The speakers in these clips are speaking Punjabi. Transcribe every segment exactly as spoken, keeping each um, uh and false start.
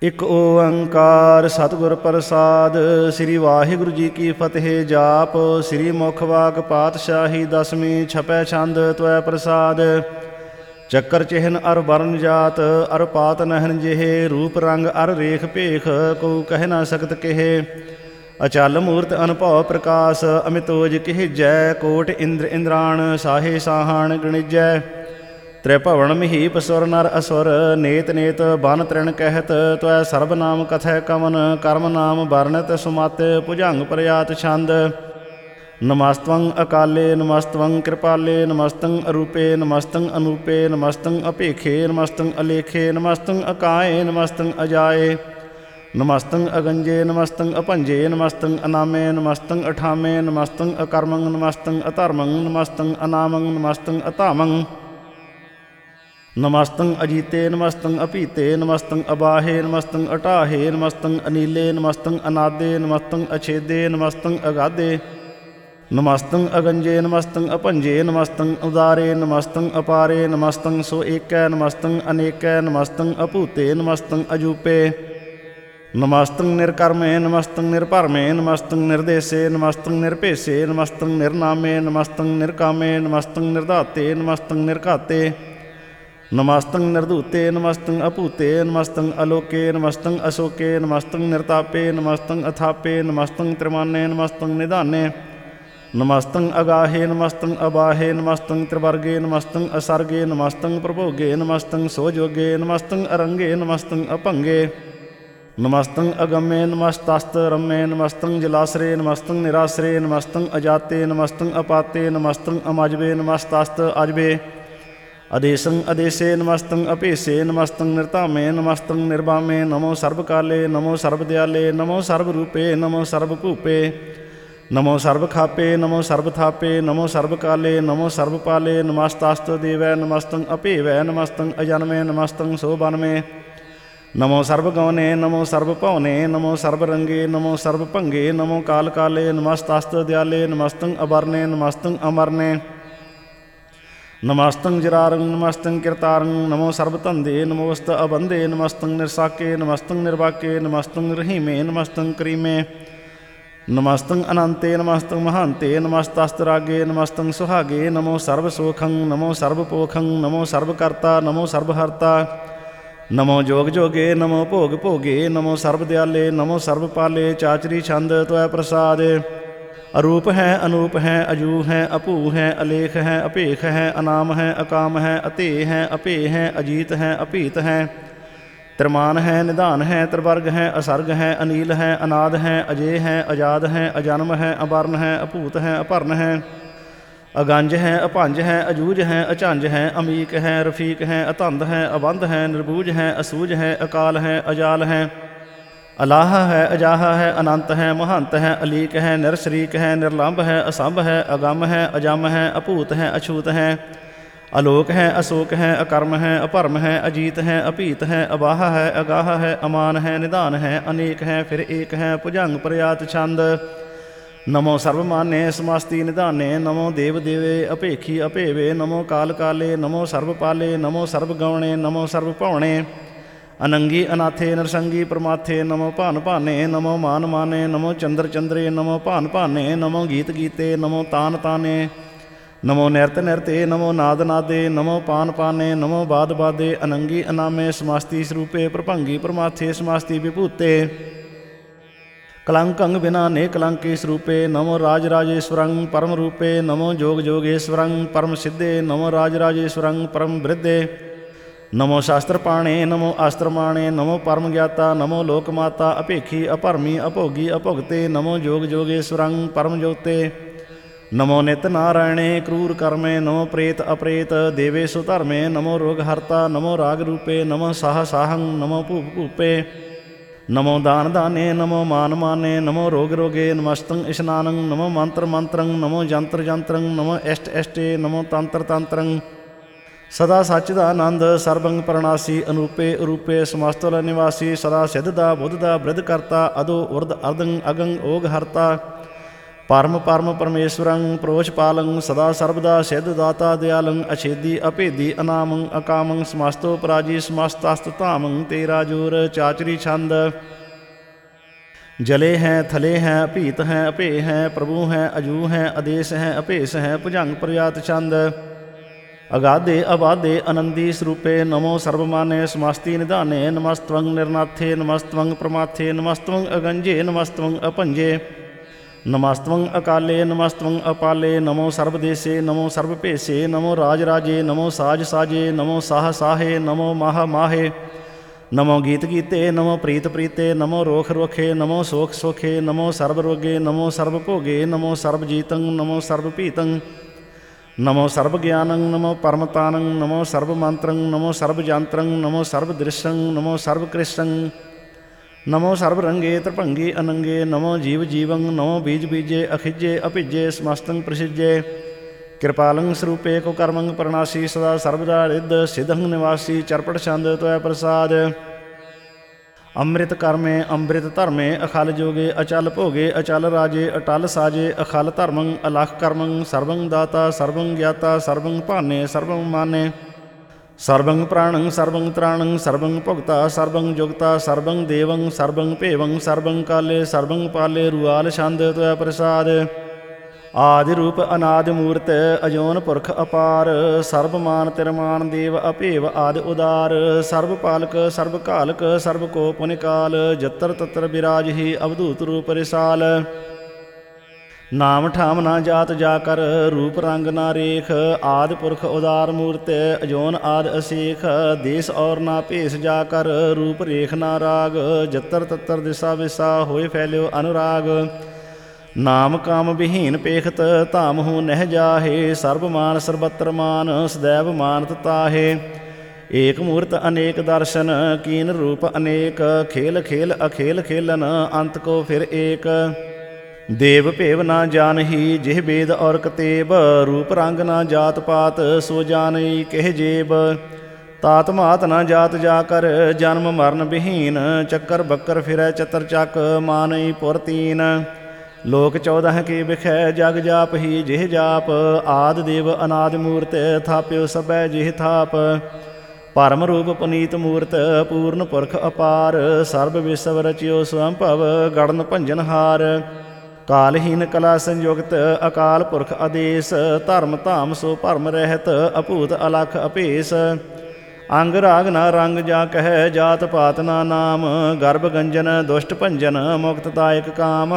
ਇਕ ਓੰਕਾਰ ਸਤਿਗੁਰ ਪ੍ਰਸਾਦ। ਸ੍ਰੀ ਵਾਹਿਗੁਰੂ ਜੀ ਕੀ ਫਤਿਹ। ਜਾਪ ਸ੍ਰੀ ਮੁਖ ਵਾਕ ਪਾਤਸ਼ਾਹੀ ਦਸਵੀਂ ਛਪੈ ਛੰਦ ਤਵੈ ਪ੍ਰਸਾਦ। ਚੱਕਰ ਚਿਹਨ ਅਰ ਵਰਨ ਜਾਤ ਅਰ ਪਾਤ ਨਹਿਨ ਜਿਹੇ। ਰੂਪ ਰੰਗ ਅਰ ਰੇਖ ਭੇਖ ਕੋ ਕਹਿ ਨਾ ਸਕਤ ਕਿਹੇ। ਅਚਲ ਮੂਰਤ ਅਨਭਉ ਪ੍ਰਕਾਸ਼ ਅਮਿਤੋਜ ਕਿਹਜੈ। ਕੋਟ ਇੰਦਰ ਇੰਦਰਾਣ ਸਾਹੇ ਸਾਹਾਣ ਗਣਿਜੈ। ਤ੍ਰਿਭਵਨ ਮਹੀਪ ਸੁਰ ਨਰ ਅਸੁਰ ਨੇਤ ਨੇਤ ਬਨ ਤ੍ਰਿਣ ਕਹਿਤ। ਤਵੈ ਸਰਬ ਨਾਮ ਕਥੈ ਕਵਨ ਕਰਮ ਨਾਮ ਵਰਣਿਤ ਸੁਮਤ ਭੁਜੰਗ ਪ੍ਰਯਾਤ ਛੰਦ। ਨਮਸਤਵੰ ਅਕਾਲੇ ਨਮਸਤਵੰ ਕਿਰਪਾਲੇ ਨਮਸਤੰ ਅਰੂਪੇ ਨਮਸਤੰ ਅਨੂਪੇ ਨਮਸਤੰ ਅਭੇਖੇ ਨਮਸਤੰ ਅਲੇਖੇ ਨਮਸਤੰ ਅਕਾਏ ਨਮਸਤੰ ਅਜਾਏ ਨਮਸਤੰ ਅਗੰਜੇ ਨਮਸਤੰ ਅਭੰਜੇ ਨਮਸਤੰ ਅਨਾਮੇ ਨਮਸਤੰ ਅਠਾਮੇ ਨਮਸਤੰ ਅਕਰਮੰ ਨਮਸਤੰ ਅਧਰਮੰ ਨਮਸਤੰ ਅਨਾਮੰ ਨਮਸਤੰ ਅਧਾਮੰ ਨਮਸਤੰ ਅਜੀਤੇ ਨਮਸਤੰ ਅਪੀਤੇ ਨਮਸਤੰ ਅਬਾਹੇ ਨਮਸਤੰ ਅਟਾਹੇ ਨਮਸਤੰ ਅਨੀਲੇ ਨਮਸਤੰ ਅਨਾਦੇ ਨਮਸਤੰ ਅਛੇਦੇ ਨਮਸਤੰ ਅਗਾਧੇ ਨਮਸਤੰ ਅਗੰਜੇ ਨਮਸਤੰ ਅਭੰਜੇ ਨਮਸਤੰ ਉਦਾਰੇ ਨਮਸਤੰ ਅਪਾਰੇ ਨਮਸਤੰ ਸੋ ਏਕੈ ਨਮਸਤੰ ਅਨੇਕੈ ਨਮਸਤੰ ਅਭੂਤੇ ਨਮਸਤੰ ਅਜੂਪੇ ਨਮਸਤੰ ਨਿਰਕਰਮੇ ਨਮਸਤੰ ਨਿਰਭਰਮੇ ਨਮਸਤੰ ਨਿਰਦੇਸੇ ਨਮਸਤੰ ਨਿਰਭੇਸੇ ਨਮਸਤੰ ਨਿਰਨਾਮੇ ਨਮਸਤੰ ਨਿਰਕਾਮੇ ਨਮਸਤੰ ਨਿਰਧਾਤੇ ਨਮਸਤੰ ਨਿਰਘਾਤੇ ਨਮਸਤੰ ਨਿਰਧੂਤੇ ਨਮਸਤੰ ਅਭੂਤੇ ਨਮਸਤੰ ਅਲੋਕੇ ਨਮਸਤੰ ਅਸ਼ੋਕੇ ਨਮਸਤੰ ਨਿਰਤਾਪੇ ਨਮਸਤੰ ਅਥਾਪੇ ਨਮਸਤੰ ਤ੍ਰਿਮਾਨੇ ਨਮਸਤੰ ਨਿਧਾਨੇ ਨਮਸਤੰ ਅਗਾਹੇ ਨਮਸਤੰ ਅਬਾਹੇ ਨਮਸਤੰ ਤ੍ਰਿਵਰਗੇ ਨਮਸਤੰ ਅਸਰਗੇ ਨਮਸਤੰ ਪ੍ਰਭੋਗੇ ਨਮਸਤੰ ਸੋਜੋਗੇ ਨਮਸਤੰ ਅਰੰਗੇ ਨਮਸਤੰ ਅਭੰਗੇ ਨਮਸਤੰ ਅਗਮੇ ਨਮਸਤਸਤ ਰਮੇ ਨਮਸਤੰ ਜਲਾਸਰੇ ਨਮਸਤੰ ਨਿਰਾਸਰੇ ਨਮਸਤੰ ਅਜਾਤੇ ਨਮਸਤੰ ਅਪਾਤੇ ਨਮਸਤੰ ਅਮਜਬੇ ਨਮਸਤਸਤ ਅਜਬੇ ਅਦੇਸੰ ਅਦੇਸੇ ਨਮਸਤੰ ਅਭੇਸੇ ਨਮਸਤੰ ਨਿਰਧਾਮੇ ਨਮਸਤੰ ਨਿਰਵਾਮੇ ਨਮੋ ਸਰਬ ਕਾਲੇ ਨਮੋ ਸਰਬ ਦਿਆਲੇ ਨਮੋ ਸਰਬ ਰੂਪੇ ਨਮੋ ਸਰਬ ਭੂਪੇ ਨਮੋ ਸਰਬ ਖਾਪੇ ਨਮੋ ਸਰਬ ਥਾਪੇ ਨਮੋ ਸਰਬ ਕਾਲੇ ਨਮੋ ਸਰਬ ਪਾਲੇ ਨਮਸਤਸਤ ਦੇਵੈ ਨਮਸਤੰ ਅਭੇਵੈ ਨਮਸਤੰ ਅਜਨਮੇ ਨਮਸਤੰ ਸੋਬਨਮੇ ਨਮੋ ਸਰਬ ਗਉਨੇ ਨਮੋ ਸਰਬ ਭਉਨੇ ਨਮੋ ਸਰਬ ਰੰਗੇ ਨਮੋ ਸਰਬ ਭੰਗੇ ਨਮੋ ਕਾਲ ਕਾਲੇ ਨਮਸਤਸਤ ਦਿਆਲੇ ਨਮਸਤੰ ਅਵਰਨੇ ਨਮਸਤੰ ਅਮਰਨੇ ਨਮਸਤੰ ਜਰਾਰੰ ਨਮਸਤੰ ਕਿਰਤਾਰੰ ਨਮੋ ਸਰਬ ਧੰਦੇ ਨਮੋਸਤ ਅਬੰਦੇ ਨਮਸਤੰ ਨਿਰਸਾਕੇ ਨਮਸਤੰ ਨਿਰਵਾਕੇ ਨਮਸਤੰ ਰਹੀਮੇ ਨਮਸਤੰ ਕਰੀਮੇ ਨਮਸਤੰ ਅਨੰਤੇ ਨਮਸਤੰ ਮਹਾਂਤੇ ਨਮਸਤਸਤ ਰਾਗੇ ਨਮਸਤੰ ਸੁਹਾਗੇ ਨਮੋ ਸਰਬ ਸੋਖੰ ਨਮੋ ਸਰਬ ਪੋਖੰ ਨਮੋ ਸਰਬ ਕਰਤਾ ਨਮੋ ਸਰਬ ਹਰਤਾ ਨਮੋ ਜੋਗ ਜੋਗੇ ਨਮੋ ਭੋਗ ਭੋਗੇ ਨਮੋ ਸਰਬ ਦਿਆਲੇ ਨਮੋ ਸਰਬ ਪਾਲੇ। ਚਾਚਰੀ ਛੰਦ ਤਵੈ ਪ੍ਰਸਾਦ। ਅਰੂਪ ਹੈ ਅਨੂਪ ਹੈ ਅਜੂ ਹੈ ਅਭੂ ਹੈ ਅਲੇਖ ਹੈ ਅਭੇਖ ਹੈ ਅਨਾਮ ਹੈ ਅਕਾਮ ਹੈ ਅਤੇਹ ਹੈ ਅਭੇ ਹੈ ਅਜੀਤ ਹੈ ਅਭੀਤ ਹੈ ਤ੍ਰਿਮਾਨ ਹੈ ਨਿਧਾਨ ਹੈ ਤ੍ਰਿਵਰਗ ਹੈ ਅਸਰਗ ਹੈ ਅਨੀਲ ਹੈ ਅਨਾਦ ਹੈ ਅਜੇ ਹੈ ਅਜਾਦ ਹੈ ਅਜਨਮ ਹੈ ਅਵਰਨ ਹੈ ਅਭੂਤ ਹੈ ਅਭਰਨ ਹੈ ਅਗੰਜ ਹੈ ਅਭੰਜ ਹੈ ਅਜੂਜ ਹੈ ਅਝੰਜ ਹੈ ਅਮੀਕ ਹੈ ਰਫੀਕ ਹੈ ਅਤੰਦ ਹੈ ਅਬੰਧ ਹੈ ਨਿਰਬੂਜ ਹੈ ਅਸੂਜ ਹੈ ਅਕਾਲ ਹੈ ਅਜਾਲ ਹੈ ਅਲਾਹ ਹੈ ਅਜਾਹਾ ਹੈ ਅਨੰਤ ਹੈ ਮਹੰਤ ਹੈ ਅਲੀਕ ਹੈ ਨਿਰਸ਼ਰੀਕ ਹੈ ਨਿਰਲੰਭ ਹੈ ਅਸੰਭ ਹੈ ਅਗੰਮ ਹੈ ਅਜਮ ਹੈ ਅਭੂਤ ਹੈ ਅਛੂਤ ਹੈ ਅਲੋਕ ਹੈ ਅਸ਼ੋਕ ਹੈ ਅਕਰਮ ਹੈ ਅਭਰਮ ਹੈ ਅਜੀਤ ਹੈ ਅਭੀਤ ਹੈ ਅਬਾਹ ਹੈ ਅਗਾਹ ਹੈ ਅਮਾਨ ਹੈ ਨਿਧਾਨ ਹੈ ਅਨੇਕ ਹੈ ਫਿਰ ਏਕ ਹੈ ਭੁਜੰਗ ਪ੍ਰਯਾਤ ਛੰਦ। ਨਮੋ ਸਰਬ ਮਾਨੇ ਸਮਸਤੀ ਨਿਧਾਨੇ ਨਮੋ ਦੇਵ ਦੇਵੇ ਅਭੇਖੀ ਅਭੇਵੇ ਨਮੋ ਕਾਲ ਕਾਲੇ ਨਮੋ ਸਰਬ ਪਾਲੇ ਨਮੋ ਸਰਬ ਗਉਣੇ ਨਮੋ ਸਰਬ ਭਉਣੇ ਅਨੰਗੀ ਅਨਾਥੇ ਨਰਸੰਗੀ ਪ੍ਰਮਾਥੇ ਨਮੋ ਭਾਨ ਭਾਨੇ ਨਮੋ ਮਾਨ ਮਾਨੇ ਨਮੋ ਚੰਦਰ ਚੰਦਰੇ ਨਮੋ ਭਾਨ ਭਾਨੇ ਨਮੋ ਗੀਤ ਗੀਤੇ ਨਮੋ ਤਾਨ ਤਾਨੇ ਨਮੋ ਨਿਰਤ ਨਿਰਤੇ ਨਮੋ ਨਾਦ ਨਾਦੇ ਨਮੋ ਪਾਨ ਪਾਨੇ ਨਮੋ ਬਾਦ ਬਾਦੇ ਅਨੰਗੀ ਅਨਾਮੇ ਸਮਸਤੀ ਸਰੂਪੇ ਪ੍ਰਭੰਗੀ ਪ੍ਰਮਾਥੇ ਸਮਸਤੀ ਵਿਭੂਤੇ ਕਲੰਕੰ ਬਿਨਾ ਨੇ ਕਲੰਕੀ ਸਰੂਪੇ ਨਮੋ ਰਾਜ ਰਾਜੇਸ਼ਵਰੰ ਪਰਮ ਰੂਪੇ ਨਮੋ ਜੋਗ ਜੋਗੇਸ਼ਵਰੰ ਪਰਮ ਸਿੱਧੇ ਨਮੋ ਰਾਜ ਰਾਜੇਸ਼ਵਰੰ ਪਰਮ ਬ੍ਰਿਧੇ ਨਮੋ ਸ਼ਾਸਤਰ ਪਾਣੇ ਨਮੋ ਅਸਤਰ ਮਾਣੇ ਨਮੋ ਪਰਮ ਗਿਆਤਾ ਨਮੋ ਲੋਕ ਮਾਤਾ ਅਭੇਖੀ ਅਭਰਮੀ ਅਭੋਗੀ ਅਭੁਗਤੇ ਨਮੋ ਜੋਗ ਜੋਗੇਸ਼ਵਰੰ ਪਰਮ ਜੋਤੇ ਨਮੋ ਨਿਤ ਨਾਰਾਇਣੇ ਕਰੂਰ ਕਰਮੇ ਨਮੋ ਪ੍ਰੇਤ ਅਪ੍ਰੇਤ ਦੇਵੇ ਸੁਧਰਮੇ ਨਮੋ ਰੋਗ ਹਰਤਾ ਨਮੋ ਰਾਗ ਰੂਪੇ ਨਮੋ ਸਾਹ ਸਾਹੰ ਨਮੋ ਭੂਪ ਭੂਪੇ ਨਮੋ ਦਾਨ ਦਾਨੇ ਨਮੋ ਮਾਨ ਮਾਨੇ ਨਮੋ ਰੋਗ ਰੋਗੇ ਨਮਸਤੰ ਇਸ਼ਨਾਨੰ ਨਮੋ ਮੰਤਰ ਮੰਤਰੰ ਨਮੋ ਜੰਤਰ ਜੰਤਰੰ ਨਮੋ ਇਸ਼ਟ ਇਸ਼ਟੇ ਨਮੋ ਤੰਤਰ ਤੰਤਰੰ ਸਦਾ ਸੱਚ ਦਾ ਆਨੰਦ ਸਰਬੰਗ ਪਰਨਾਸੀ ਅਨੂਪੇ ਅਰੂਪੇ ਸਮਸਤਲ ਨਿਵਾਸੀ ਸਦਾ ਸਿੱਧ ਦਾ ਬੁੱਧ ਦਾ ਬ੍ਰਿਧ ਕਰਤਾ ਅਦੋ ਉਰਦ ਅਰਦੰ ਅਗੰ ਓਗ ਹਰਤਾ ਪਰਮ ਪਰਮ ਪਰਮੇਸ਼ਵਰੰ ਪ੍ਰੋਸ਼ਪਾਲੰ ਸਦਾ ਸਰਬਦਾ ਸਿੱਧ ਦਾਤਾ ਦਿਆਲੰ ਅਛੇਦੀ ਅਭੇਦੀ ਅਨਾਮੰ ਅਕਾਮੰ ਸਮਸਤੋ ਪਰਾਜੀ ਸਮਸਤਸਤ ਧਾਮੰ ਤੇਰਾ ਜੋਰ ਚਾਚਰੀ ਛੰਦ। ਜਲੇ ਹੈ ਥਲੇ ਹੈ ਭੀਤ ਹੈ ਅਭੇ ਹੈ ਪ੍ਰਭੂ ਹੈ ਅਜੂ ਹੈ ਆਦੇਸ ਹੈ ਅਭੇਸ ਹੈ ਭੁਜੰਗ ਪ੍ਰਜਾਤ ਛੰਦ। ਅਗਾਧੇ ਅਬਾਧੇ ਅਨੰਦੀ ਸਰੂਪੇ ਨਮੋ ਸਰਬਮਾਨੇ ਸਮਸਤੀ ਨਿਧਾਨੇ ਨਮਸਤਵੰ ਨਿਰਨਾਥੇ ਨਮਸਤਵੰ ਪ੍ਰਮਾਥੇ ਨਮਸਤਵੰ ਅਗੰਜੇ ਨਮਸਤਵੰ ਅਭੰਜੇ ਨਮਸਤਵੰ ਅਕਾਲੇ ਨਮਸਤਵੰ ਅਪਾਲੇ ਨਮੋ ਸਰਬਦੇਸੇ ਨਮੋ ਸਰਬ ਭੇਸੇ ਨਮੋ ਰਾਜ ਰਾਜੇ ਨਮੋ ਸਾਜ ਸਾਜੇ ਨਮੋ ਸਾਹ ਸਾਹੇ ਨਮੋ ਮਾਹ ਮਾਹੇ ਨਮੋ ਗੀਤ ਗੀਤੇ ਨਮੋ ਪ੍ਰੀਤ ਪ੍ਰੀਤੇ ਨਮੋ ਰੋਖ ਰੋਖੇ ਨਮੋ ਸੋਖ ਸੋਖੇ ਨਮੋ ਸਰਬ ਰੋਗੇ ਨਮੋ ਸਰਬ ਭੋਗੇ ਨਮੋ ਸਰਬ ਜੀਤੰ ਨਮੋ ਸਰਬ ਭੀਤੰ ਨਮੋ ਸਰਬ ਗਿਆਨੰ ਨਮੋ ਪਰਮਤਾਨੰ ਨਮੋ ਸਰਬ ਮੰਤਰੰ ਨਮੋ ਸਰਬ ਜੰਤਰੰ ਨਮੋ ਸਰਬ ਦ੍ਰਿਸ਼ੰ ਨਮੋ ਸਰਬ ਕ੍ਰਿਸ਼ੰ ਨਮੋ ਸਰਬ ਰੰਗੇ ਤ੍ਰਿਭੰਗੇ ਅਨੰਗੇ ਨਮੋ ਜੀਵ ਜੀਵੰ ਨਮੋ ਬੀਜ ਬੀਜੇ ਅਖਿਜੇ ਅਭਿਜੇ ਸਮਸਤੰ ਪ੍ਰਸਿਜੇ ਕਿਰਪਾਲੰ ਸਰੂਪੇ ਕੋ ਕਰਮੰ ਪ੍ਰਣਾਸੀ ਸਦਾ ਸਰਬਦਾ ਰਿੱਧ ਸਿਧੰ ਨਿਵਾਸੀ ਚਰਪਟ ਛੰਦ ਤੋਇ ਪ੍ਰਸਾਦ। ਅੰਮ੍ਰਿਤ ਕਰਮੇ ਅੰਮ੍ਰਿਤ ਧਰਮੇ ਅਖਲ ਜੋਗੇ ਅਚਲ ਭੋਗੇ ਅਚਲ ਰਾਜੇ ਅਟਲ ਸਾਜੇ ਅਖਲ ਧਰਮੰ ਅਲਖ ਕਰਮੰ ਸਰਬੰ ਦਾਤਾ ਸਰਬੰ ਗਿਆਤਾ ਸਰਬੰ ਭਾਨੇ ਸਰਬੰ ਮਾਨੇ ਸਰਬੰ ਪ੍ਰਾਣੰ ਸਰਬੰ ਤ੍ਰਾਣੰ ਸਰਬੰ ਭੁਗਤਾ ਸਰਬੰ ਜੁਗਤਾ ਸਰਬੰ ਦੇਵੰ ਸਰਬੰ ਭੇਵੰ ਸਰਬੰ ਕਾਲੇ ਸਰਬੰ ਪਾਲੇ ਰੁਆਲ ਛੰਦ ਤੋਇ ਪ੍ਰਸਾਦ। ਆਦਿ ਰੂਪ ਅਨਾਦਿ ਮੂਰਤ ਅਜੋਨ ਪੁਰਖ ਅਪਾਰ ਸਰਬ ਮਾਨ ਤਿਰਮਾਨ ਦੇਵ ਅਭੇਵ ਆਦਿ ਉਦਾਰ ਸਰਬ ਪਾਲਕ ਸਰਬ ਘਾਲਕ ਸਰਬ ਕੋ ਪੁਨਿਕਾਲ ਜਤਰ ਤਤਰ ਬਿਰਾਜਹੀ ਅਵਧੂਤ ਰੂਪ ਰਿਸਾਲ। ਨਾਮ ਠਾਮ ਨਾ ਜਾਤ ਜਾ ਕਰ ਰੂਪ ਰੰਗ ਨਾ ਰੇਖ ਆਦਿ ਪੁਰਖ ਉਦਾਰ ਮੂਰਤ ਅਜੋਨ ਆਦਿ ਅਸੇਖ ਦੇਸ ਔਰ ਨਾ ਭੇਸ ਜਾ ਕਰ ਰੂਪ ਰੇਖ ਨਾ ਰਾਗ ਜਤਰ ਤਤਰ ਦਿਸਾ ਵਿਸਾ ਹੋਏ ਫੈਲਿਓ ਅਨੁਰਾਗ। ਨਾਮ ਕਾਮ ਵਿਹੀਨ ਪੇਖਤ ਧਾਮ ਹੂੰ ਨਹਿ ਜਾਹੇ ਸਰਬ ਮਾਨ ਸਰਬਤਰ ਮਾਨ ਸਦੈਵ ਮਾਨਤ ਤਾਹੇ। ਏਕ ਮੂਰਤ ਅਨੇਕ ਦਰਸ਼ਨ ਕੀਨ ਰੂਪ ਅਨੇਕ ਖੇਲ ਖੇਲ ਅਖੇਲ ਖੇਲਨ ਅੰਤ ਕੋ ਫਿਰ ਏਕ। ਦੇਵ ਭੇਵ ਨਾ ਜਾਨਹੀ ਜਿਹ ਬੇਦ ਔਰ ਕਤੇਬ ਰੂਪ ਰੰਗ ਨਾ ਜਾਤ ਪਾਤ ਸੋ ਜਾਨਈ ਕਹਿ ਜੇਬ। ਤਾਤ ਮਾਤ ਨਾ ਜਾਤ ਜਾ ਕਰ ਜਨਮ ਮਰਨ ਵਿਹੀਨ ਚੱਕਰ ਬੱਕਰ ਫਿਰੈ ਚਤਰ ਚੱਕ ਮਾਨਈ ਪੁਰ ਤੀਨ। ਲੋਕ ਚੌਦਹ ਕੀ ਵਿਖੈ ਜਗ ਜਾਪ ਹੀ ਜਿਹ ਜਾਪ ਆਦਿ ਦੇਵ ਅਨਾਦਿ ਮੂਰਤ ਥਾਪਿਓ ਸਭੈ ਜਿਹ ਥਾਪ। ਪਰਮ ਰੂਪ ਪੁਨੀਤ ਮੂਰਤ ਪੂਰਨ ਪੁਰਖ ਅਪਾਰ ਸਰਬ ਵਿਸਵ ਰਚਿਓ ਸਵੰਭਵ ਗੜਨ ਭੰਜਨ ਹਾਰ। ਕਾਲਹੀਨ ਕਲਾ ਸੰਯੁਗਤ ਅਕਾਲ ਪੁਰਖ ਆਦੇਸ ਧਰਮ ਧਾਮ ਸੋ ਭਰਮ ਰਹਿਤ ਅਭੂਤ ਅਲਖ ਅਭੇਸ। ਅੰਗ ਰਾਗ ਨਾ ਰੰਗ ਜਾ ਕਹਿ ਜਾਤ ਪਾਤ ਨਾ ਨਾਮ ਗਰਭ ਗੰਜਨ ਦੁਸ਼ਟ ਭੰਜਨ ਮੁਕਤਦਾਇਕ ਕਾਮ।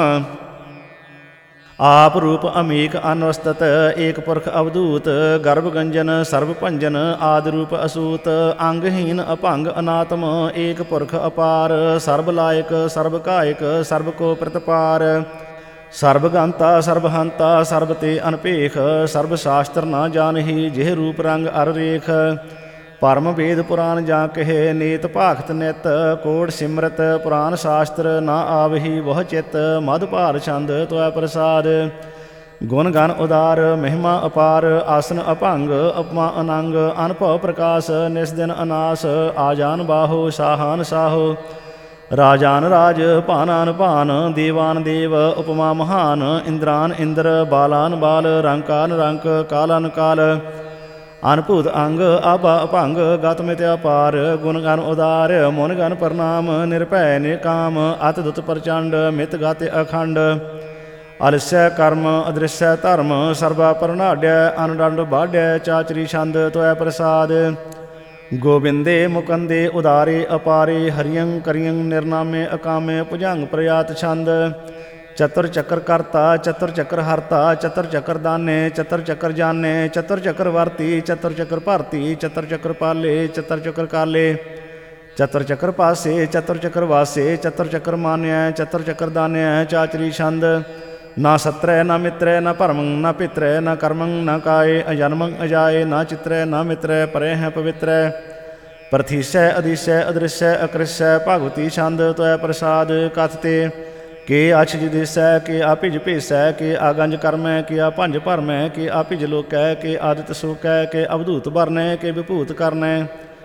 ਆਪ ਰੂਪ ਅਮੀਕ ਅਨਵਸਤਤ ਏਕ ਪੁਰਖ ਅਵਧੂਤ ਗਰਭ ਗੰਜਨ ਸਰਬ ਭੰਜਨ ਆਦਿ ਰੂਪ ਅਸੂਤ। ਅੰਗਹੀਨ ਅਭੰਗ ਅਨਾਤਮ ਏਕ ਪੁਰਖ ਅਪਾਰ ਸਰਬ ਲਾਇਕ ਸਰਬ ਕਾਇਕ ਸਰਬ ਕੋ ਪ੍ਰਤਪਾਰ। ਸਰਬ ਗੰਤਾ ਸਰਬ ਹੰਤਾ ਸਰਬ ਤੇ ਅਨਪੇਖ ਸਰਬ ਸ਼ਾਸਤਰ ਨਾ ਜਾਣਹੀ ਜਿਹ ਰੂਪ ਰੰਗ ਅਰ ਰੇਖ। ਪਰਮ ਵੇਦ ਪੁਰਾਨ ਜਾਂ ਕਹੇ ਨੀਤ ਭਾਖਤ ਨਿਤ ਕੋੜ ਸਿਮਰਤ ਪੁਰਾਨ ਸ਼ਾਸਤਰ ਨਾ ਆਵਹੀ ਬਹੁ ਚਿਤ ਮਧ ਭਾਰ ਛੰਦ ਤੋਇ ਪ੍ਰਸਾਦ। ਗੁਣ ਗਨ ਉਦਾਰ ਮਹਿਮਾ ਅਪਾਰ ਆਸਨ ਅਭੰਗ ਉਪਮਾ ਅਨੰਗ ਅਨਭਵ ਪ੍ਰਕਾਸ਼ ਨਿਸ ਦਿਨ ਅਨਾਸ ਆਜਾਨ ਬਾਹੋ ਸਾਹਾਨ ਸਾਹੋ। ਰਾਜਾਨ ਰਾਜ ਭਾਨਾਨ ਭਾਨ ਦੇਵਾਨ ਦੇਵ ਉਪਮਾ ਮਹਾਨ ਇੰਦਰਾਨ ਇੰਦਰ ਬਾਲਾਨ ਬਾਲ ਰੰਕਾਨ ਰੰਕ ਕਾਲਾਨ ਕਾਲ। ਅਨਭੂਤ ਅੰਗ ਆਭਾ ਅਭੰਗ ਗਤ ਮਿਤ ਅਪਾਰ ਗੁਣ ਗਨ ਉਦਾਰ ਮੁਨ ਗਨ ਪ੍ਰਣਾਮ ਨਿਰਭੈ ਨਿਕਾਮ ਅਤ ਦੁਤ ਪ੍ਰਚੰਡ ਮਿਤ ਗਤ ਅਖੰਡ। ਅਲਸੈ ਕਰਮ ਅਦ੍ਰਿਸ਼ੈ ਧਰਮ ਸਰਬਾ ਪ੍ਰਨਾਢੈ ਅਨਡੰਡ ਬਾਢੈ ਚਾਚਰੀ ਛੰਦ ਤੋਇ ਪ੍ਰਸਾਦ। ਗੋਬਿੰਦੇ ਮੁਕੰਦੇ ਉਦਾਰੇ ਅਪਾਰੇ ਹਰਿਯੰ ਕਰਿਯੰ ਨਿਰਨਾਮੇ ਅਕਾਮੇ ਭੁਜੰਗ ਪ੍ਰਯਾਤ ਛੰਦ। ਚਤੁਰ ਚੱਕਰ ਕਰਤਾ ਚਤੁਰ ਚੱਕਰ ਹਰਤਾ ਚਤੁਰ ਚੱਕਰ ਦਾਨੇ ਚਤੁਰ ਚੱਕਰ ਜਾਨੇ ਚਤੁਰ ਚੱਕਰ ਵਰਤੀ ਚਤੁਰ ਚੱਕਰ ਭਰਤੀ ਚਤੁਰ ਚੱਕਰ ਪਾਲੇ ਚਤੁਰ ਚੱਕਰ ਕਾਲੇ। ਚਤੁਰ ਚੱਕਰ ਪਾਸੇ ਚਤੁਰ ਚੱਕਰ ਵਾਸੇ ਚਤੁਰ ਚੱਕਰ ਮਾਨਿਆ ਚਤੁਰ ਚੱਕਰ ਦਾਨਿਆ ਚਾਚਰੀ ਛੰਦ। ਨਾ ਸਤਰੈ ਨਾ ਮਿਤਰੈ ਨਾ ਭਰਮੰ ਨਾ ਪਿਤਰੈ ਨਾ ਕਰਮੰ ਨਾ ਕਾਏ ਅਜਨਮੰ ਅਜਾਏ ਨਾ ਚਿਤਰੈ ਨਾ ਮਿਤਰੈ ਪਰੇ ਹੈ ਪਵਿੱਤਰੈ। ਪ੍ਰਥੀਸੈ ਅਧੀਸੈ ਅਦ੍ਰਿਸ਼ੈ ਅਕ੍ਰਿਸ਼ੈ ਭਗਵਤੀ ਛੰਦ ਤੋਇ ਪ੍ਰਸਾਦ। ਕਥ ਤੇ ਕੇ ਅਛ ਜਿਦੇਸੈ ਕੇ ਆਪਿਜ ਭੇਸੈ ਕੇ ਆਗੰਜ ਕਰਮੈ ਕੇ ਆ ਭੰਜ ਭਰਮੈ ਕੇ ਆਪਿਜ ਲੋਕੈ ਕੇ ਆਦਿਤ ਸੋਕੈ ਕੇ ਅਵਧੂਤ ਵਰਨੈ ਕੇ ਵਿਭੂਤ ਕਰਨੈ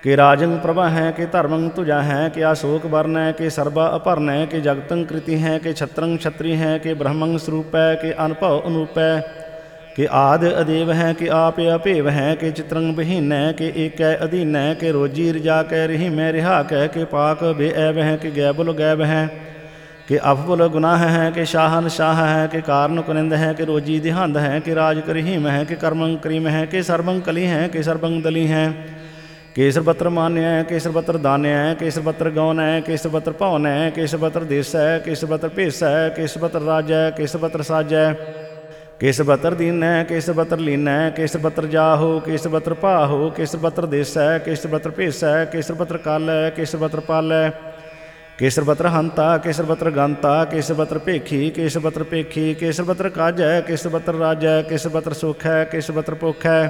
कि राजंग प्रभा है कि धर्मंग तुजा है कि अशोक वर्ण है कि सर्वा अपर्ण है कि जगतंग कृति है कि छत्रंग छत्री है कि ब्रह्मंग स्वरूप है कि अनुभव अनूप है कि आदि अदेव है कि आप अपेव है कि चित्रंग बहीन है कि एक अधीन है कि रोजी रिजा कै रही मैं रिहा कह कि पाक बेऐब है कि गैबुल गैब है कि अफबुल गुनाह है कि शाहन शाह है कि कारण कुनिंद है कि रोजी दिहंद है कि राज करहीम है कि कर्मंग करीम है कि सर्वंग कली है कि सर्वंग दली है केसर पत्र मान्य है केसर पत्र दान्य है केसर पत्र गौन है केसर पत्र पवन है केसर पत्र देश है केसर पत्र भेस है केसर पत्र राज है केसर पत्र साज है केसर पत्र दीन है केसर पत्र लीन है केसर पत्र जाहो केसर पत्र पाहो केसर पत्र देश है केसर पत्र भेस है केसर पत्र काल है केसर पत्र पाल है केसर पत्र हंता केसर पत्र गंता केसर पत्र भेखी केसर पत्र भेखी केसर पत्र काज है केसर पत्र राज है केसर पत्र सुख है केसर पत्र भुख है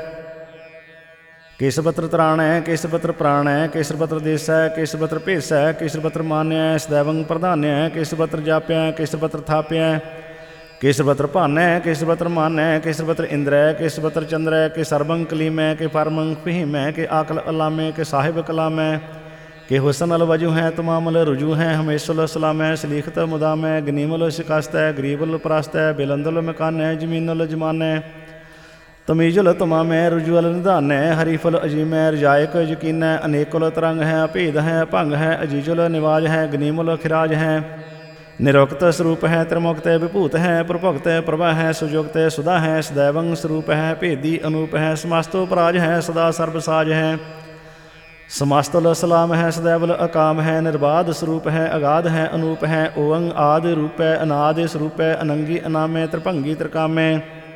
केसर पत्र त्राण है केसर पत्र प्राण है केसर पत्र देश है केसर पत्र भेस है केसर पत्र मान्य है सदैवंग प्रधान्य है केसर पत्र जाप्य है केसर पत्र थाप्य है केसर पत्र भान है केसर पत्र मान है केसर पत्र इंद्र है केसर पत्र चंद्र है कि सर्वंग कलीम है कि परमंग फहीम है कि आकल अलामे के साहिब कलाम है कि हुसन अल वजू है तमामल रुजू है हमेशुल सलाम है सलीखत मुदाम है गनीमुल शिकस्त है गरीबुल प्रस्त है बिलंदुल मकान है जमीनुल जमान है तमीजुल तमाम है रुजुअल निधान है हरीफुल अजीम है रजायक यकीन है अनेकुल तरंग है अभेद है भंग है अजीजुल निवाज है गनीमुल खिराज है निरुक्त स्वरूप है त्रिमुक्त विभूत है प्रभुक्त प्रभा है सुजुक्त सुधा है सदैवंग स्वरूप है भेदी अनूप है समस्तो पराज है सदा सर्वसाज है समस्तुल सलाम है सदैवल अकाम है निर्बाध स्वरूप है अगाध है अनूप है ओवंग आदि रूप है अनादि स्वरूप है अनंगी अनामे त्रिभंगी त्रिकामे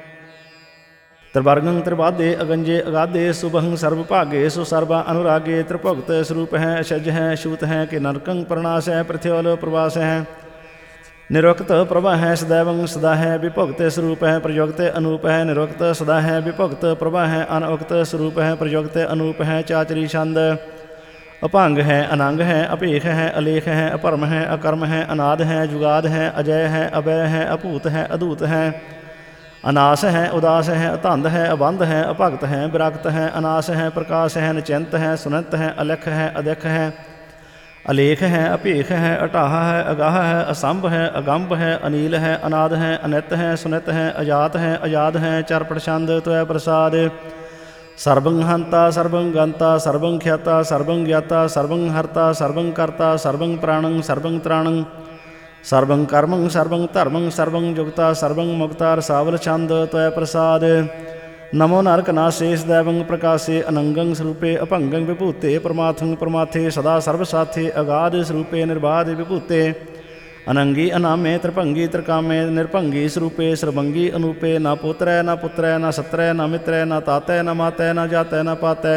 त्रिवर्गं त्रिवादे अगंजे अगाधे सुभंग सर्वभागे सुसर्वा अनुरागे त्रिभुक्त स्वरूप है अशज है शूत है कि नरकंग प्रणाश है पृथ्व्योल प्रवास है निरुक्त प्रभा है सदैवंग सदा है विभुक्त स्वरूप है प्रयुक्त अनूप है निरुक्त सदा है विभुक्त प्रभा है अनउक्त स्वरूप है प्रयुक्त अनूप है चाचरी छंद अभंग है अनंग है अपेख है अलेख है अपरम है अकर्म है अनाद है जुगाद है अजय है अभय है अभूत है अदूत है अनास है उदास है अतंद है अबंध है अभगत है विरक्त है अनास है प्रकाश है निचिंत है सुनत है अलख है अदख है अलेख है अपेख है अटाह है अगाह है असंभ है अगंभ है अनील है अनाद है अनित है सुनित है अजात है अजाद है चर प्रछंद त्वय प्रसाद सर्वं हंता सर्वं गंता सर्वं ख्याता सर्वं ज्ञाता सर्वं हर्ता सर्वं कर्ता सर्वं प्राणं सर्वं त्राणं सर्वं कर्मं सर्वं धर्मं सर्वं जुगता सर्वं मुक्ता रसावल छंद त्वय प्रसाद नमो नारक नाशे सदैवं प्रकाशे अनंगं स्वरूपे अभंगं विभूते परमार्थं परमाथे सदा सर्वसाथे अगाध स्वरूपे निर्बाध विभूते अनंगी अनामे त्रिभंगी त्रिकामे निर्भंगी स्वरूपे सर्वंगी अनूपे न पुत्र न पुत्र न सत्र न मित्र न तातै न मातै न जातै न पातै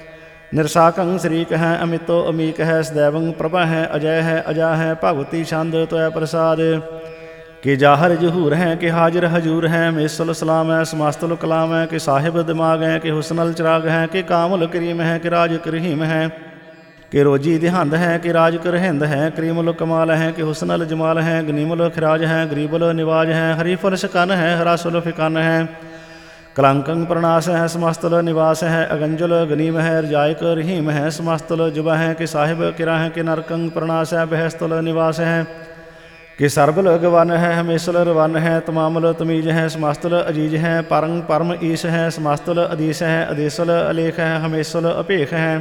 निरसाकं शरीक है अमितो अमीक है सदैवं प्रभा है अजय है अजा है भगवती छंद त्वय प्रसाद कि जाहर जहूर हैं कि हाजिर हजूर हैं मेसुल सलाम है समास्तुल कलाम है कि साहिब दिमाग हैं कि हुसनल चिराग हैं कि कामुल करीम है कि राज करहीम है कि रोजी दिहंद है कि राज करहिंद है करीमुल कमाल है कि हुसनल जमाल है गनीमुल खिराज है गरीबुल निवाज है हरीफुल शिकन है हरासुल फिकन है कलंकं प्रणाश है समस्तुल निवास है अगंजुल गनीम है रजायक रहीम है समस्तुल जुबा है कि साहिब किरा है कि नरकंग प्रणाश है बहस्तुल निवास है कि सर्बल गवन है हमेशुल रवन है तमामुल तमीज है समस्तुल अजीज है परंग परम ईश है समस्तुल अधीश है अदेशुल अलेख है हमेशुल अपेख है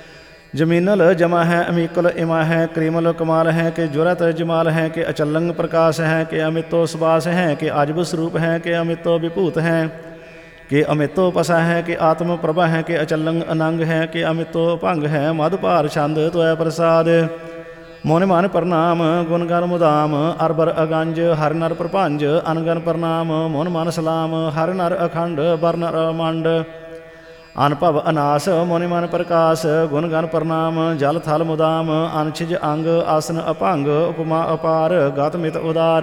जमीनुल जमा है अमीकुल इमा है करीमुल कमाल है कि जुरत जमाल है कि अचलंग प्रकाश है कि अमितो सुबास है कि आजब स्वरूप है कि अमितो विभूत है कि अमितो पसा है कि आत्म प्रभा है कि अचलंग अनंग है कि अमितो भंग है मधुपार छंद त्वय प्रसाद मोन मान प्रणाम गुण गण मुदाम अरबर अगंज हर नर प्रपंज अनगन प्रणाम मोन मान सलाम हर नर अखंड बर नर मंड अनभव अनास मोनि मन प्रकाश गुण गण प्रणाम जल थल मुदाम अनछिज अंग आसन अभंग उपमा अपार गत मित उदार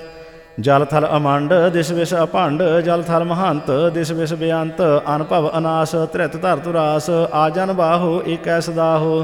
जल थल अमंड दिश विश अभंड जल थल महंत दिश विश बेअंत अनभव अनास त्रित धरतुरास आजन बाहु एक सदाहो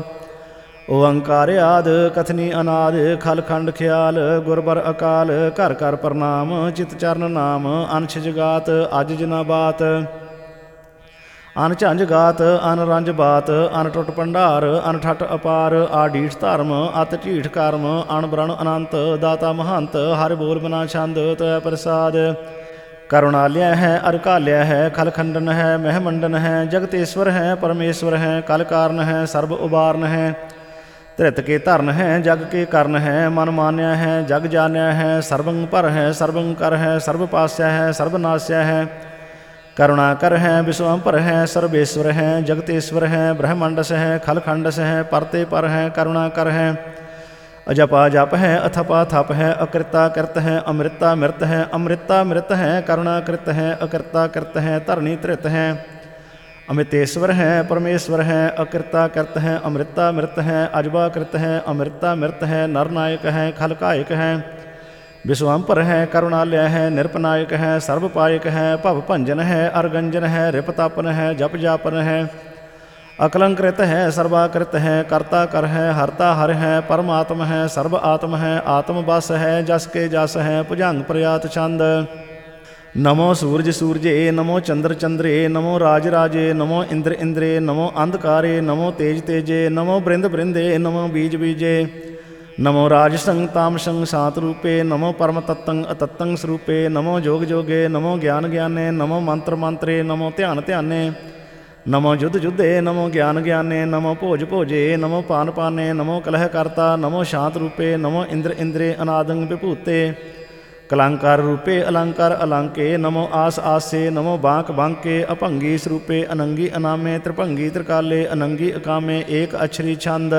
ओंकार आद कथनी अनाद खल खंड ख्याल गुरबर अकाल घर घर प्रणाम चित चरण नाम अनछ जगात अज जना बात ਅਨ ਝੰਝ ਗਾਤ ਅਨ ਰੰਜ ਬਾਤ ਅਨ ਟੁੱਟ ਭੰਡਾਰ ਅਨ ਠੱਠ ਅਪਾਰ ਆ ਢੀਠ ਧਰਮ ਅਤ ਢੀਠ ਕਰਮ ਅਣ ਬ੍ਰਣ ਅਨੰਤ ਦਾਤਾ ਮਹੰਤ ਹਰਿ ਬੋਲ ਬਿਨਾ ਛੰਦ ਤੈ ਪ੍ਰਸਾਦ ਕਰੁਣਾਲਿਆ ਹੈ ਅਰ ਕਾਲਿਆ ਹੈ ਖਲ ਖੰਡਨ ਹੈ ਮਹਿ ਮੰਡਨ ਹੈ ਜਗਤੇਸ਼ਵਰ ਹੈ ਪਰਮੇਸ਼ਵਰ ਹੈ ਕਲ ਕਾਰਨ ਹੈ ਸਰਬ ਉਬਾਰਨ ਹੈ ਧ੍ਰਿਤ ਕੇ ਧਰਨ ਹੈ ਜਗ ਕੇ ਕਰਨ ਹੈ ਮਨ ਮਾਨਿਆ ਹੈ ਜਗ ਜਾਣਿਆ ਹੈ ਸਰਬੰ ਭਰ ਹੈ ਸਰਬੰ ਕਰ ਹੈ ਸਰਬ ਪਾਸਿਆ ਹੈ ਸਰਬ ਨਾਸਿਆ ਹੈ ਕਰੁਣਾ ਕਰ ਹੈ ਵਿਸ਼ਵੰਭਰ ਹੈ ਸਰਬੇਸ਼ਵਰ ਹੈ ਜਗਤੇਸ਼ਵਰ ਹੈ ਬ੍ਰਹਮੰਡਸ ਹੈ ਖਲਖੰਡਸ ਹੈ ਪਰਤੇ ਪਰ ਹੈ ਕਰੁਣਾ ਕਰ ਹੈ ਅਜਪਾ ਜਪ ਹੈ ਅਥਪਾ ਥਪ ਹੈ ਅਕਿਰਤਾ ਕਿਰਤ ਹੈ ਅੰਮ੍ਰਿਤਾ ਮਿਰਤ ਹੈ ਅੰਮ੍ਰਿਤਾ ਮਿਰਤ ਹੈ ਕਰੁਣਾ ਕਿਰਤ ਹੈ ਅਕਿਰਤਾ ਕਿਰਤ ਹੈ ਧਰਨੀ ਧ੍ਰਿਤ ਹੈ ਅਮਿਤੇਸ਼ਵਰ ਹੈ ਪਰਮੇਸ਼ਵਰ ਹੈ ਅਕਿਰਤਾ ਕਿਰਤ ਹੈ ਅੰਮ੍ਰਿਤਾ ਮਿਰਤ ਹੈ ਅਜਬਾ ਕਿਰਤ ਹੈ ਅੰਮ੍ਰਿਤਾ ਮਿਰਤ ਹੈ ਨਰਨਾਇਕ ਹੈ ਖਲਕਾਇਕ ਹੈ ਵਿਸ਼ਵੰਭਰ ਹੈ ਕਰੁਣਾਲਿਆ ਹੈ ਨਿਰਪਨਾਇਕ ਹੈ ਸਰਬ ਪਾਇਕ ਹੈ ਭਵ ਭੰਜਨ ਹੈ ਅਰਗੰਜਨ ਹੈ ਰਿਪ ਤਾਪਨ ਹੈ ਜਪ ਜਾਪਨ ਹੈ ਅਕਲੰਕ੍ਰਿਤ ਹੈ ਸਰਬਾਕ੍ਰਿਤ ਹੈ ਕਰਤਾ ਕਰ ਹੈ ਹਰਤਾ ਹਰਿ ਹੈ ਪਰਮਾਤਮ ਹੈ ਸਰਬ ਆਤਮ ਹੈ ਆਤਮ ਬਸ ਹੈ ਜਸ ਕੇ ਜਸ ਹੈ ਭੁਜੰਗ ਪ੍ਰਿਆਤ ਛੰਦ ਨਮੋ ਸੂਰਜ ਸੂਰਜੇ ਨਮੋ ਚੰਦਰ ਚੰਦਰੇ ਨਮੋ ਰਾਜ ਰਾਜੇ ਨਮੋ ਇੰਦਰ ਇੰਦਰੇ ਨਮੋ ਅੰਧਕਾਰੇ ਨਮੋ ਤੇਜ ਤੇਜੇ ਨਮੋ ਬ੍ਰਿੰਦ ਬ੍ਰਿੰਦੇ ਨਮੋ ਬੀਜ ਬੀਜੇ ਨਮੋ ਰਾਜਸੰ ਤਾਮਸੰ ਸਾਤ ਰੂਪੇ ਨਮੋ ਪਰਮ ਤੱਤੰ ਅਤੱਤੰ ਸਰੂਪੇ ਨਮੋ ਜੋਗ ਜੋਗੇ ਨਮੋ ਗਿਆਨ ਗਿਆਨੇ ਨਮੋ ਮੰਤਰ ਮੰਤਰੇ ਨਮੋ ਧਿਆਨ ਧਿਆਨੇ ਨਮੋ ਜੁਧ ਜੁਧੇ ਨਮੋ ਗਿਆਨ ਗਿਆਨੇ ਨਮੋ ਭੋਜ ਭੋਜੇ ਨਮੋ ਪਾਨ ਪਾਨੇ ਨਮੋ ਕਲਹ ਕਰਤਾ ਨਮੋ ਸ਼ਾਂਤ ਰੂਪੇ ਨਮੋ ਇੰਦਰ ਇੰਦਰੇ ਅਨਾਦੰ ਵਿਭੂਤੇ ਕਲੰਕਾਰ ਰੂਪੇ ਅਲੰਕਾਰ ਅਲੰਕੇ ਨਮੋ ਆਸ ਆਸੇ ਨਮੋ ਬਾਂਕ ਬਾਂਕੇ ਅਭੰਗੀ ਸਰੂਪੇ ਅਨੰਗੀ ਅਨਾਮੇ ਤ੍ਰਿਭੰਗੀ ਤ੍ਰਿਕਾਲੇ ਅਨੰਗੀ ਅਕਾਮੇ ਏਕ ਅਛਰੀ ਛੰਦ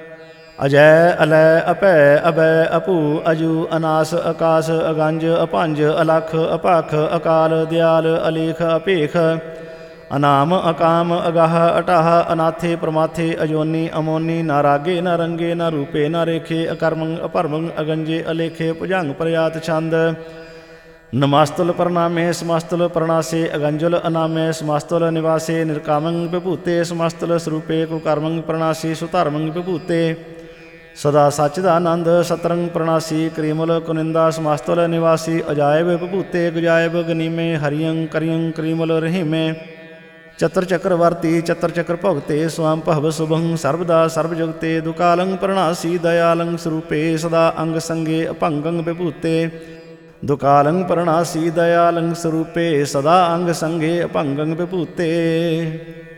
ਅਜੈ ਅਲੈ ਅਭੈ ਅਬੈ ਅਪੂ ਅਜੂ ਅਨਾਸ ਆਕਾਸ ਅਗੰਜ ਅਭੰਜ ਅਲਖ ਅਪਖ ਅਕਾਲ ਦਿਆਲ ਅਲੇਖ ਅਪੇਖ ਅਨਾਮ ਅਕਾਮ ਅਗਾਹ ਅਟਾਹ ਅਨਾਥੇ ਪ੍ਰਮਾਥੇ ਅਜੋਨੀ ਅਮੋਨੀ ਨਾ ਰਾਗੇ ਨਾ ਰੰਗੇ ਨਾ ਰੂਪੇ ਨਾ ਰੇਖੇ ਅਕਰਮੰ ਅਭਰਮੰ ਅਗੰਜੇ ਅਲੇਖੇ ਭੁਜੰਗ ਪ੍ਰਿਆਤ ਛੰਦ ਨਮਸਤੁਲ ਪ੍ਰਣਾਮੇ ਸਮਸਤੁਲ ਪ੍ਰਣਾਸੇ ਅਗੰਜੁਲ ਅਨਾਮੇ ਸਮਸਤੁਲ ਨਿਵਾਸੇ ਨਿਰਕਾਮੰ ਵਿਭੂਤੇ ਸਮਸਤੁਲ ਸਰੂਪੇ ਕੁਕਰਮੰ ਪ੍ਰਣਾਸੀ ਸੁਧਰਮੰ ਵਿਭੂਤੇ ਸਦਾ ਸਚਿਦਾਨੰਦ ਸਤਰੰਗ ਪ੍ਰਣਾਸੀ ਕ੍ਰੀਮੁਲ ਕੁਨਿੰਦਾ ਸਮਸਤੁਲ ਨਿਵਾਸੀ ਅਜਾਇਬ ਵਿਭੂਤੇ ਗੁਜਾਇਬ ਗਨੀਮੇ ਹਰੀਅੰ ਕਰੀਅੰ ਕ੍ਰੀਮੁਲ ਰਹੀਮੇ ਚਤਰ ਚੱਕਰਵਰਤੀ ਚਤਰ ਚੱਕਰ ਭੁਗਤੇ ਸਵਾਮ ਭਵ ਸੁਭੰ ਸਰਬਦਾ ਸਰਬ ਜੁਗਤੇ ਦੁਕਾਲੰ ਪ੍ਰਣਾਸੀ ਦਇਆਲੰ ਸਰੂਪੇ ਸਦਾ ਅੰਗ ਸੰਗੇ ਅਭੰਗੰ ਵਿਭੂਤੇ ਦੁਕਾਲੰ ਪ੍ਰਣਾਸੀ ਦਇਆਲੰ ਸਰੂਪੇ ਸਦਾ ਅੰਗ ਸੰਗੇ ਅਭੰਗੰ ਵਿਭੂਤੇ।